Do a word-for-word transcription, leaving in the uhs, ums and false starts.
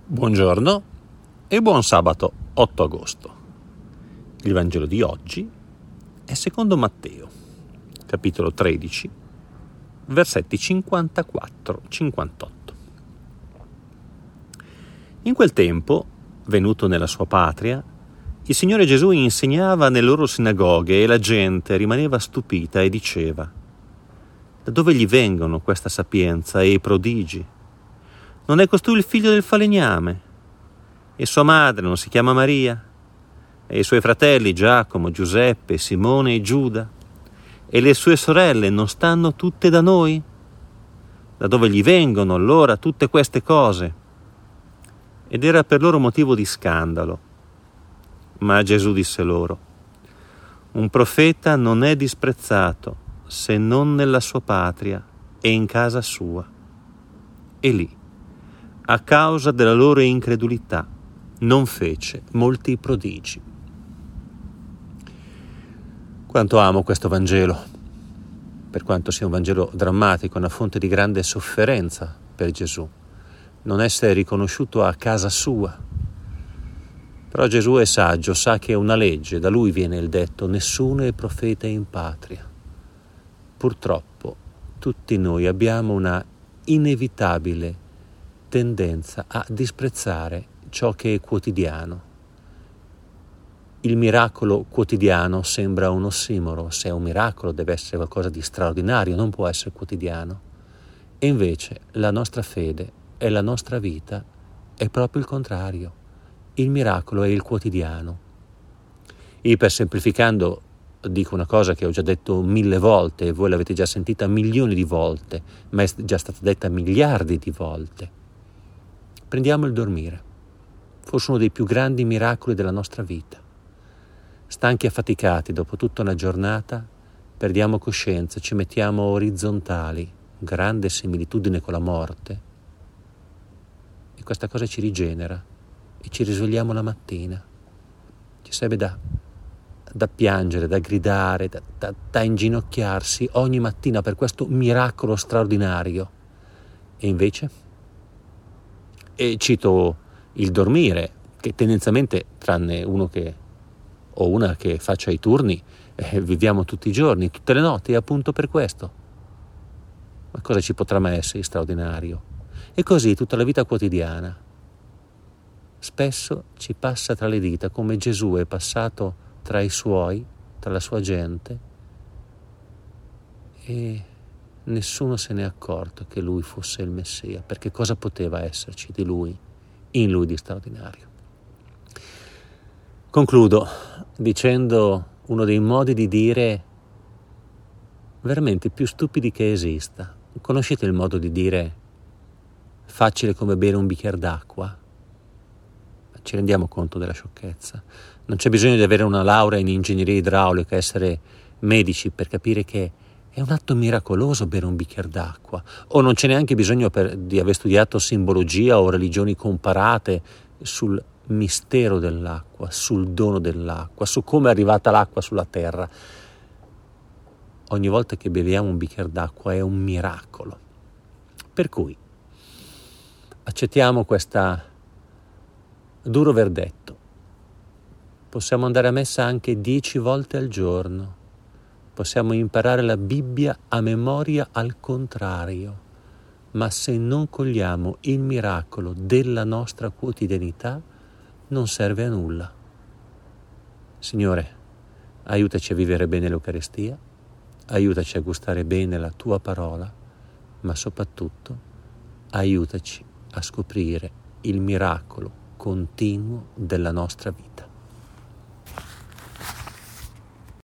Buongiorno e buon sabato otto agosto. Il Vangelo di oggi è secondo Matteo, capitolo tredici, versetti cinquantaquattro cinquantotto. In quel tempo, venuto nella sua patria, il Signore Gesù insegnava nelle loro sinagoghe e la gente rimaneva stupita e diceva: da dove gli vengono questa sapienza e i prodigi? Non è costui il figlio del falegname? E sua madre non si chiama Maria? E i suoi fratelli Giacomo, Giuseppe, Simone e Giuda? E le sue sorelle non stanno tutte da noi? Da dove gli vengono allora tutte queste cose? Ed era per loro motivo di scandalo. Ma Gesù disse loro: un profeta non è disprezzato se non nella sua patria e in casa sua. E lì, a causa della loro incredulità, non fece molti prodigi. Quanto amo questo Vangelo, per quanto sia un Vangelo drammatico, una fonte di grande sofferenza per Gesù, non essere riconosciuto a casa sua. Però Gesù è saggio, sa che è una legge, da lui viene il detto: nessuno è profeta in patria. Purtroppo tutti noi abbiamo una inevitabile tendenza a disprezzare ciò che è quotidiano. Il miracolo quotidiano sembra un ossimoro. Se è un miracolo deve essere qualcosa di straordinario, non può essere quotidiano. E invece la nostra fede e la nostra vita è proprio il contrario. Il miracolo è il quotidiano. Ipersemplificando dico una cosa che ho già detto mille volte e voi l'avete già sentita milioni di volte, ma è già stata detta miliardi di volte. Prendiamo il dormire, forse uno dei più grandi miracoli della nostra vita. Stanchi e affaticati dopo tutta una giornata, perdiamo coscienza, ci mettiamo orizzontali, grande similitudine con la morte, e questa cosa ci rigenera e ci risvegliamo la mattina. Ci sarebbe da, da piangere, da gridare, da, da, da inginocchiarsi ogni mattina per questo miracolo straordinario. E invece? E cito il dormire, che tendenzialmente, tranne uno che o una che faccia i turni, eh, viviamo tutti i giorni, tutte le notti, e appunto per questo. Ma cosa ci potrà mai essere di straordinario? E così tutta la vita quotidiana. Spesso ci passa tra le dita, come Gesù è passato tra i suoi, tra la sua gente, e nessuno se n'è accorto che lui fosse il Messia, perché cosa poteva esserci di lui, in lui di straordinario? Concludo dicendo uno dei modi di dire veramente più stupidi che esista. Conoscete il modo di dire facile come bere un bicchiere d'acqua? Ci rendiamo conto della sciocchezza? Non c'è bisogno di avere una laurea in ingegneria idraulica, essere medici per capire che è un atto miracoloso bere un bicchiere d'acqua, o non c'è neanche bisogno per, di aver studiato simbologia o religioni comparate sul mistero dell'acqua, sul dono dell'acqua, su come è arrivata l'acqua sulla terra. Ogni volta che beviamo un bicchiere d'acqua è un miracolo. Per cui accettiamo questo duro verdetto. Possiamo andare a messa anche dieci volte al giorno. Possiamo imparare la Bibbia a memoria al contrario, ma se non cogliamo il miracolo della nostra quotidianità, non serve a nulla. Signore, aiutaci a vivere bene l'Eucaristia, aiutaci a gustare bene la Tua parola, ma soprattutto aiutaci a scoprire il miracolo continuo della nostra vita.